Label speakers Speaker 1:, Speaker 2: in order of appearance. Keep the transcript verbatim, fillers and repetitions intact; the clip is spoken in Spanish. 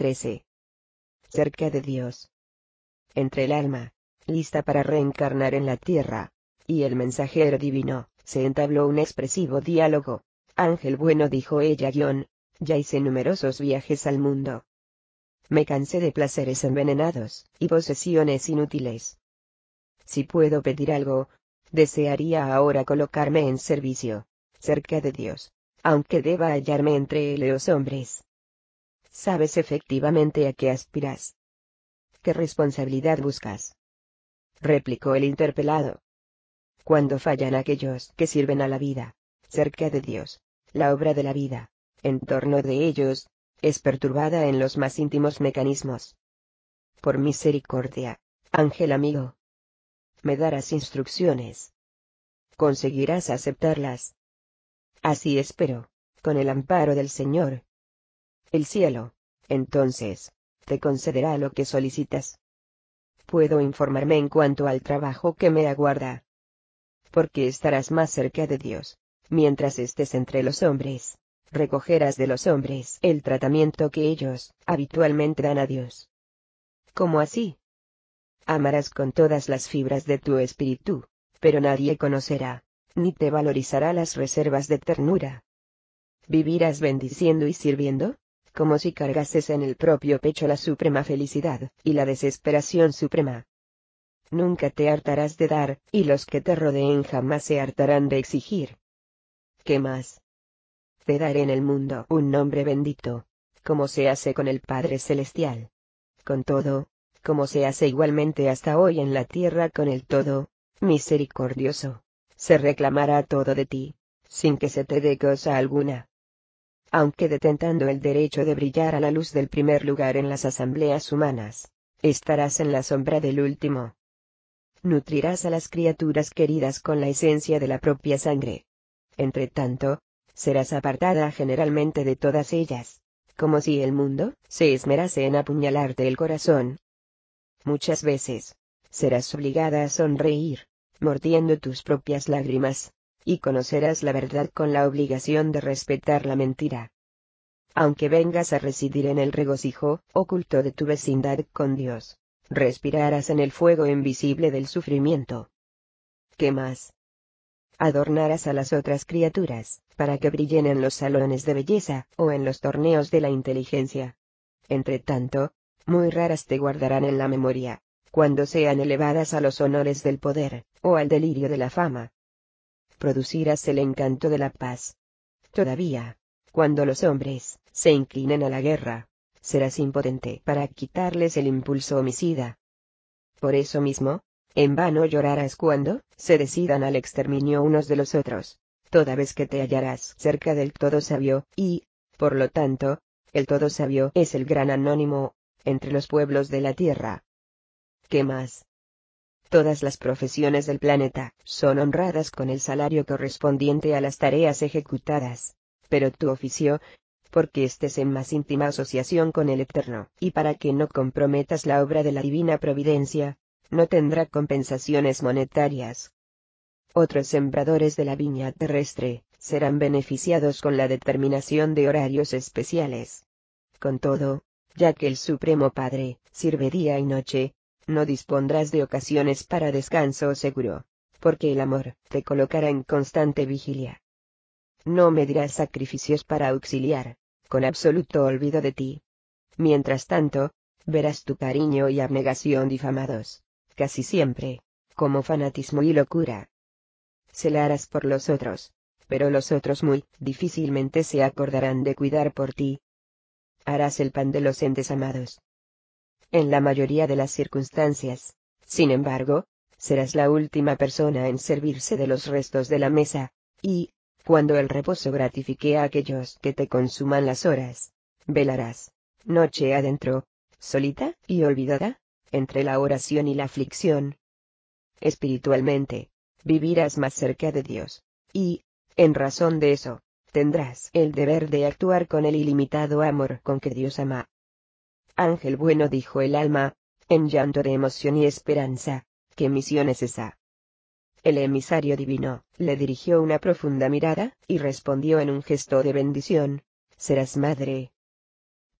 Speaker 1: trece. Cerca de Dios. Entre el alma, lista para reencarnar en la tierra, y el mensajero divino, se entabló un expresivo diálogo. Ángel bueno, dijo ella, guión, ya hice numerosos viajes al mundo. Me cansé de placeres envenenados, y posesiones inútiles. Si puedo pedir algo, desearía ahora colocarme en servicio, cerca de Dios, aunque deba hallarme entre los hombres. ¿Sabes efectivamente a qué aspiras? ¿Qué responsabilidad buscas?, replicó el interpelado. Cuando fallan aquellos que sirven a la vida, cerca de Dios, la obra de la vida, en torno de ellos, es perturbada en los más íntimos mecanismos. Por misericordia, ángel amigo, me darás instrucciones. ¿Conseguirás aceptarlas? Así espero, con el amparo del Señor. El cielo, entonces, te concederá lo que solicitas. Puedo informarme en cuanto al trabajo que me aguarda. Porque estarás más cerca de Dios, mientras estés entre los hombres, recogerás de los hombres el tratamiento que ellos habitualmente dan a Dios. ¿Cómo así? Amarás con todas las fibras de tu espíritu, pero nadie conocerá, ni te valorizará las reservas de ternura. Vivirás bendiciendo y sirviendo, como si cargases en el propio pecho la suprema felicidad, y la desesperación suprema. Nunca te hartarás de dar, y los que te rodeen jamás se hartarán de exigir. ¿Qué más? Te daré en el mundo un nombre bendito, como se hace con el Padre Celestial. Con todo, como se hace igualmente hasta hoy en la tierra con el Todo Misericordioso, se reclamará todo de ti, sin que se te dé cosa alguna. Aunque detentando el derecho de brillar a la luz del primer lugar en las asambleas humanas, estarás en la sombra del último. Nutrirás a las criaturas queridas con la esencia de la propia sangre. Entre tanto, serás apartada generalmente de todas ellas, como si el mundo se esmerase en apuñalarte el corazón. Muchas veces, serás obligada a sonreír, mordiendo tus propias lágrimas, y conocerás la verdad con la obligación de respetar la mentira. Aunque vengas a residir en el regocijo oculto de tu vecindad con Dios, respirarás en el fuego invisible del sufrimiento. ¿Qué más? Adornarás a las otras criaturas, para que brillen en los salones de belleza, o en los torneos de la inteligencia. Entre tanto, muy raras te guardarán en la memoria, cuando sean elevadas a los honores del poder, o al delirio de la fama. Producirás el encanto de la paz. Todavía, cuando los hombres se inclinen a la guerra, serás impotente para quitarles el impulso homicida. Por eso mismo, en vano llorarás cuando se decidan al exterminio unos de los otros, toda vez que te hallarás cerca del Todo Sabio, y, por lo tanto, el Todo Sabio es el gran anónimo entre los pueblos de la tierra. ¿Qué más? Todas las profesiones del planeta son honradas con el salario correspondiente a las tareas ejecutadas, pero tu oficio, porque estés en más íntima asociación con el Eterno, y para que no comprometas la obra de la divina providencia, no tendrá compensaciones monetarias. Otros sembradores de la viña terrestre serán beneficiados con la determinación de horarios especiales. Con todo, ya que el Supremo Padre sirve día y noche, no dispondrás de ocasiones para descanso seguro, porque el amor te colocará en constante vigilia. No medirás sacrificios para auxiliar, con absoluto olvido de ti. Mientras tanto, verás tu cariño y abnegación difamados, casi siempre, como fanatismo y locura. Celarás por los otros, pero los otros muy difícilmente se acordarán de cuidar por ti. Harás el pan de los entes amados. En la mayoría de las circunstancias, sin embargo, serás la última persona en servirse de los restos de la mesa, y, cuando el reposo gratifique a aquellos que te consuman las horas, velarás, noche adentro, solita y olvidada, entre la oración y la aflicción. Espiritualmente, vivirás más cerca de Dios, y, en razón de eso, tendrás el deber de actuar con el ilimitado amor con que Dios ama. Ángel bueno, dijo el alma, en llanto de emoción y esperanza, ¿qué misión es esa? El emisario divino le dirigió una profunda mirada, y respondió en un gesto de bendición: serás madre,